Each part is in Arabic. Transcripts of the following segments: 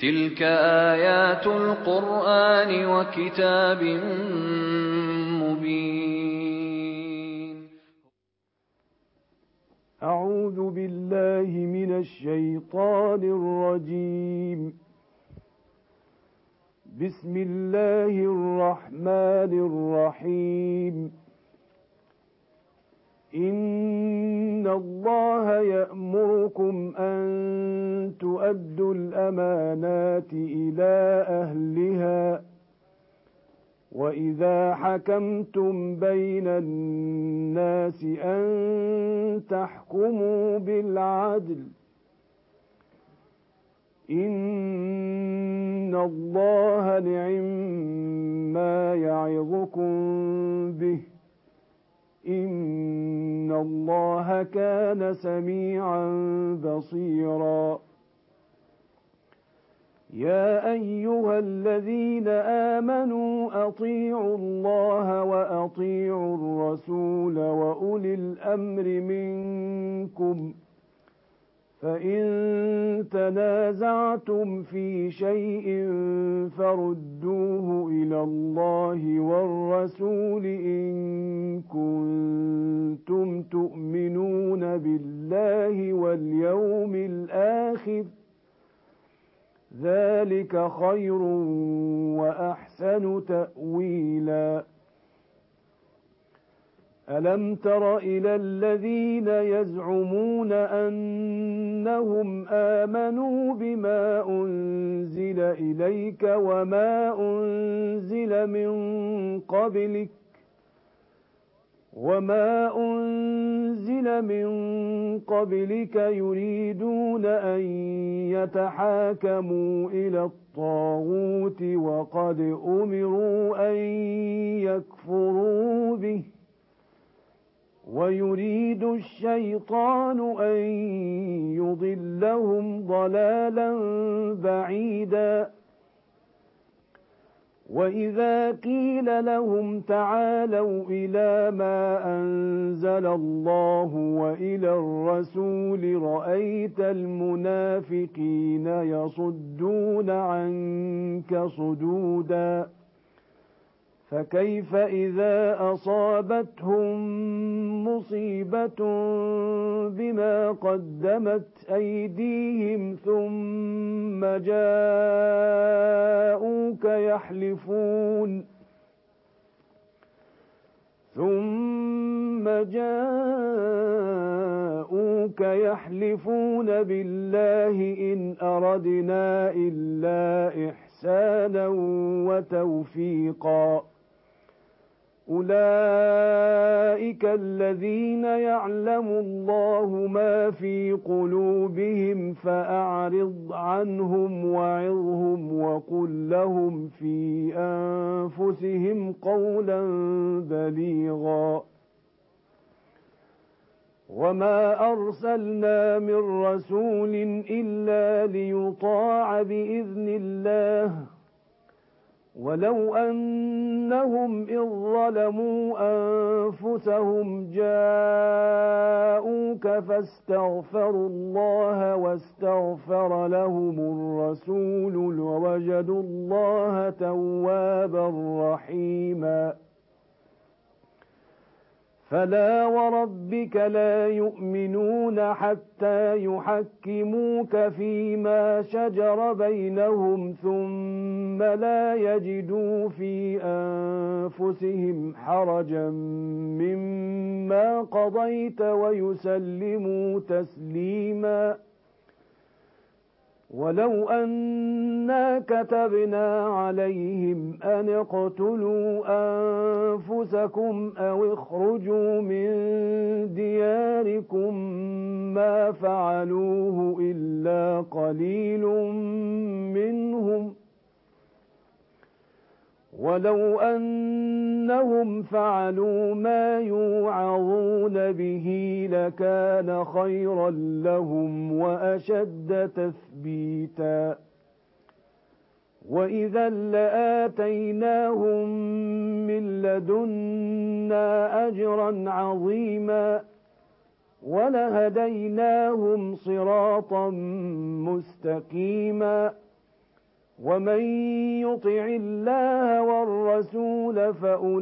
تِلْكَ آيَاتُ الْقُرْآنِ وَكِتَابٍ مُّبِينٍ. أعوذ بالله من الشيطان الرجيم. بسم الله الرحمن الرحيم. إن الله يأمركم أن تؤدوا الأمانات إلى أهلها وإذا حكمتم بين الناس أن تحكموا بالعدل إن الله نعما يعظكم به إن الله كان سميعا بصيرا. يا أيها الذين آمنوا أطيعوا الله وأطيعوا الرسول وأولي الأمر منكم فإن تنازعتم في شيء فردوه إلى الله والرسول إن كنتم تؤمنون بالله واليوم الآخر ذلك خير وأحسن تأويلا. ألم تر إلى الذين يزعمون أنهم آمنوا بما أنزل إليك وما أنزل من قبلك يريدون أن يتحاكموا إلى الطاغوت وقد أمروا أن يكفروا به ويريد الشيطان أن يضلهم ضلالا بعيدا. وإذا قيل لهم تعالوا إلى ما أنزل الله وإلى الرسول رأيت المنافقين يصدون عنك صدودا. فكيف إذا أصابتهم مصيبة بما قدمت أيديهم ثم جاءوك يحلفون بالله إن أردنا إلا إحسانا وتوفيقا. أولئك الذين يعلم الله ما في قلوبهم فأعرض عنهم وعظهم وقل لهم في أنفسهم قولا بليغا. وما أرسلنا من رسول إلا ليطاع بإذن الله ولو أنهم إذ ظلموا أنفسهم جاءوك فاستغفروا الله واستغفر لهم الرسول لوجدوا الله توابا رحيما. فلا وربك لا يؤمنون حتى يحكموك فيما شجر بينهم ثم لا يجدوا في أنفسهم حرجا مما قضيت ويسلموا تسليما. ولو أنا كتبنا عليهم أن اقتلوا أنفسكم أو اخرجوا من دياركم ما فعلوه إلا قليل منهم ولو أنهم فعلوا ما يوعظون به لكان خيرا لهم وأشد تثبيتا. وإذا لآتيناهم من لدنا أجرا عظيما ولهديناهم صراطا مستقيما. ومن يطع الله والرسول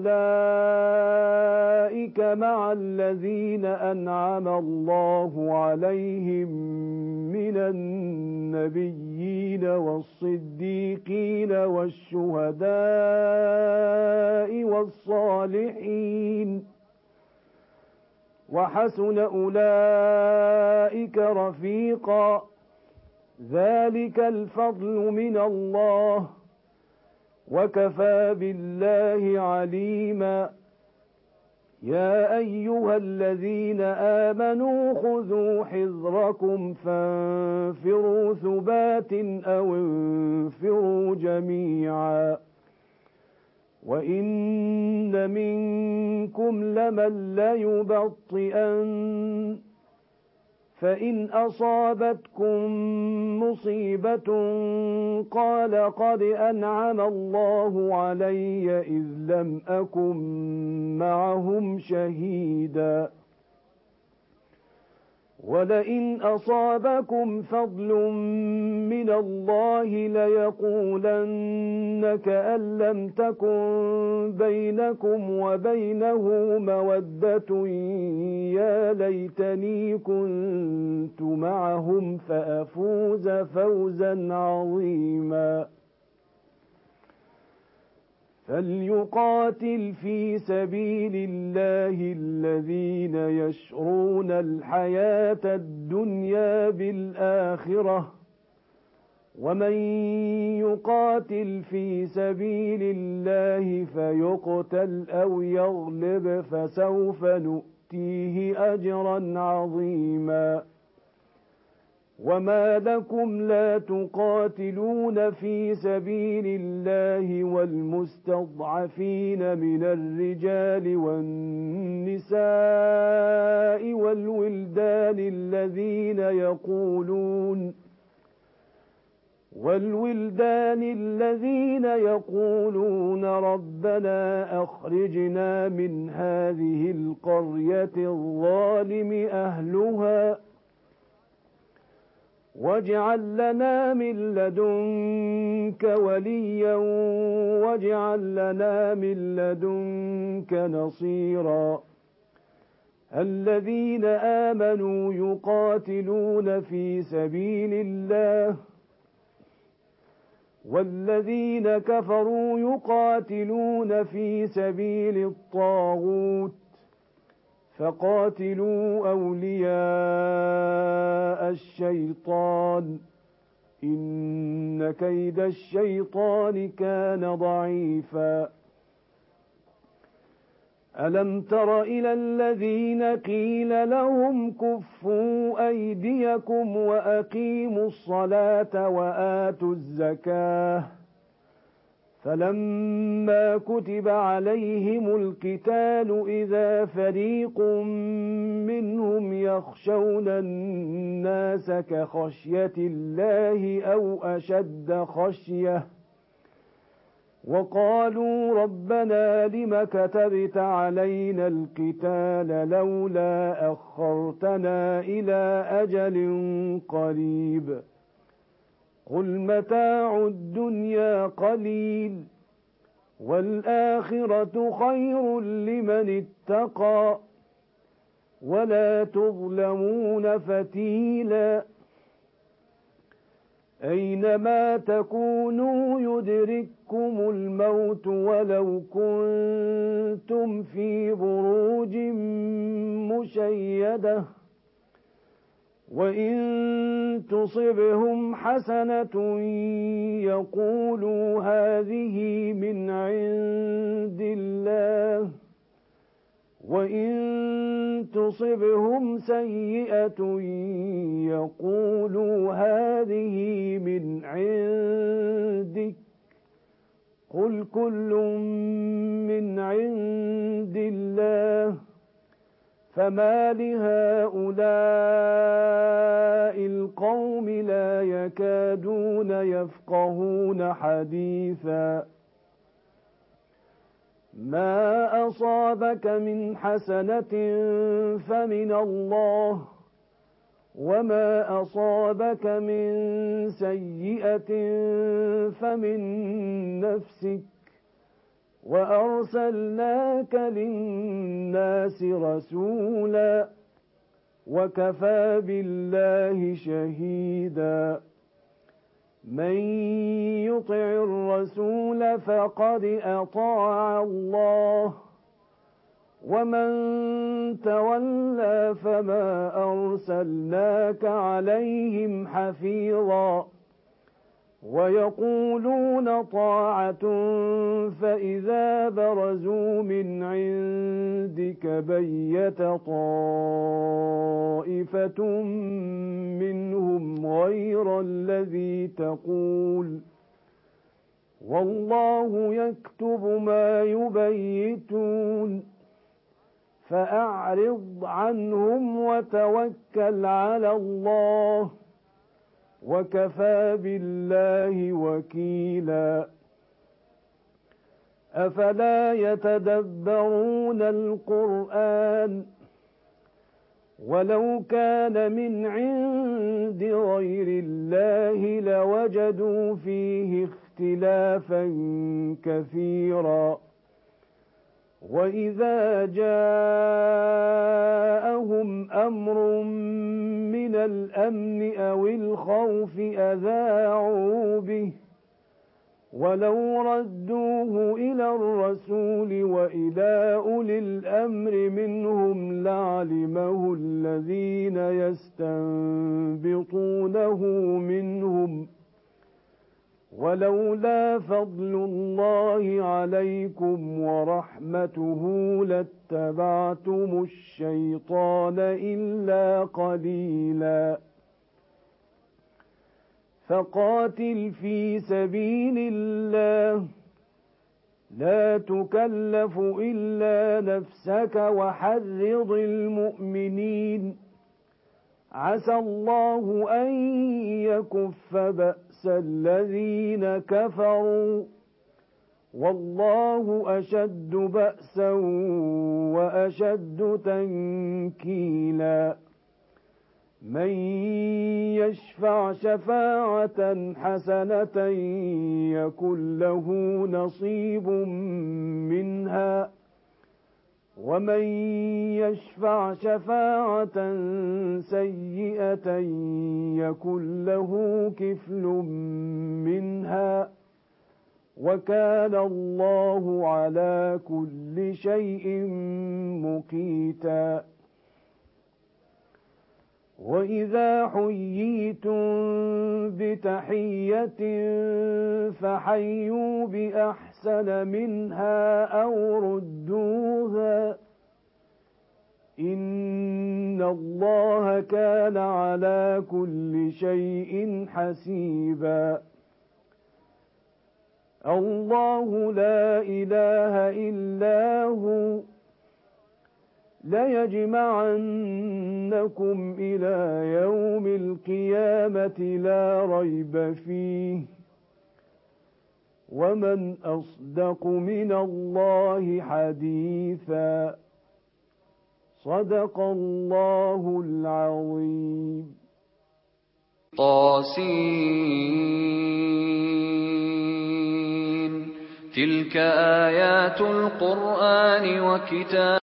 فأولئك مع الذين أنعم الله عليهم من النبيين والصديقين والشهداء والصالحين وحسن أولئك رفيقا ذلك الفضل من الله وكفى بالله عليما يا أيها الذين آمنوا خذوا حذركم فانفروا ثبات أو انفروا جميعا وإن منكم لمن ليبطئن فإن أصابتكم مصيبة قال قد أنعم الله علي إذ لم أكن معهم شهيدا ولئن أصابكم فضل من الله ليقولن كأن لم تكن بينكم وبينه مودة يا ليتني كنت معهم فأفوز فوزا عظيما فليقاتل في سبيل الله الذين يشرون الحياة الدنيا بالآخرة ومن يقاتل في سبيل الله فيقتل أو يغلب فسوف نؤتيه أجرا عظيما وما لكم لا تقاتلون في سبيل الله والمستضعفين من الرجال والنساء والولدان الذين يقولون ربنا أخرجنا من هذه القرية الظالم أهلها واجعل لنا من لدنك وليا واجعل لنا من لدنك نصيرا الذين آمنوا يقاتلون في سبيل الله والذين كفروا يقاتلون في سبيل الطاغوت فقاتلوا أولياء الشيطان إن كيد الشيطان كان ضعيفا ألم تر إلى الذين قيل لهم كفوا أيديكم وأقيموا الصلاة وآتوا الزكاة فلما كتب عليهم القتال إذا فريق منهم يخشون الناس كخشية الله أو أشد خشية وقالوا ربنا لم كتبت علينا القتال لولا أخرتنا إلى أجل قريب قل متاع الدنيا قليل والآخرة خير لمن اتقى ولا تظلمون فتيلا أينما تكونوا يدرككم الموت ولو كنتم في بروج مشيدة وإن تصبهم حسنة يقولوا هذه من عند الله وإن تصبهم سيئة يقولوا هذه من عندك قل كل من عند الله فما لهؤلاء القوم لا يكادون يفقهون حديثا ما أصابك من حسنة فمن الله وما أصابك من سيئة فمن نفسك وأرسلناك للناس رسولا وكفى بالله شهيدا من يطع الرسول فقد أطاع الله ومن تولى فما أرسلناك عليهم حفيظا ويقولون طاعة فإذا برزوا من عندك بيت طائفة منهم غير الذي تقول والله يكتب ما يبيتون فأعرض عنهم وتوكل على الله وكفى بالله وكيلا أفلا يتدبرون القرآن ولو كان من عند غير الله لوجدوا فيه اختلافا كثيرا وإذا جاءهم أمر من الأمن أو الخوف أذاعوا به ولو ردوه إلى الرسول وإلى أولي الأمر منهم لعلمه الذين يستنبطونه منهم ولولا فضل الله عليكم ورحمته لاتبعتم الشيطان إلا قليلا فقاتل في سبيل الله لا تكلف إلا نفسك وحرض المؤمنين عسى الله أن يكف بأس الذين كفروا والله أشد بأسا وأشد تنكيلا من يشفع شفاعة حسنة يكن له نصيب منها ومن يشفع شفاعة سيئة يكن له كفل منها وكان الله على كل شيء مقيتا وإذا حييتم بتحية فحيوا بأحسن منها أو ردوها إن الله كان على كل شيء حسيبا الله لا إله إلا هو ليجمعنكم إلى يوم القيامة لا ريب فيه ومن أصدق من الله حديثا صدق الله العظيم طاسين تلك آيات القرآن وكتاب